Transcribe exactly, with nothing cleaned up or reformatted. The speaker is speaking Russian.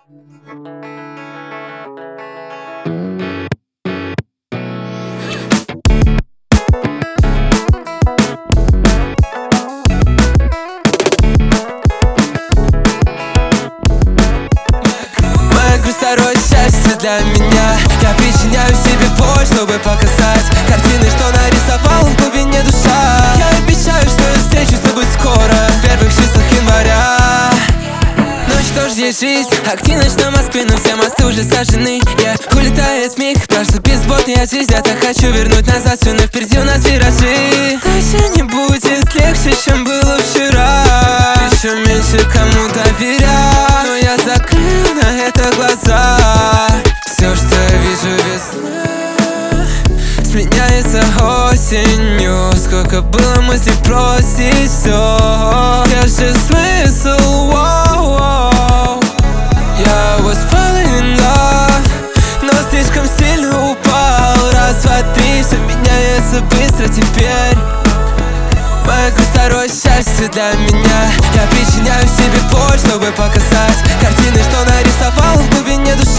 Второе счастье для меня. Я причиняю себе боль, чтобы показать картины, что нарисовал в глубине душа. Я обещаю, что я встречусь с тобой скоро, в первых числах января. Ну что ж, есть жизнь, активность на Москве, но все мосты уже сожжены. yeah. Улетает миг, прошло безбожная жизнь. Я так хочу вернуть назад все, но впереди у нас виражи. Дальше не будет легче, чем было вчера. Еще меньше кому доверять, но я закрыл на это глаза. Все, что я вижу, весна сменяется осенью. Сколько было мыслей бросить все. Я же смысл, воу-воу. Я was falling in love, но слишком сильно упал. Раз, два, три, все меняется быстро теперь. Моя грусть второе счастье для меня. Я причиняю себе боль, чтобы показать картины, что нарисовал в глубине души.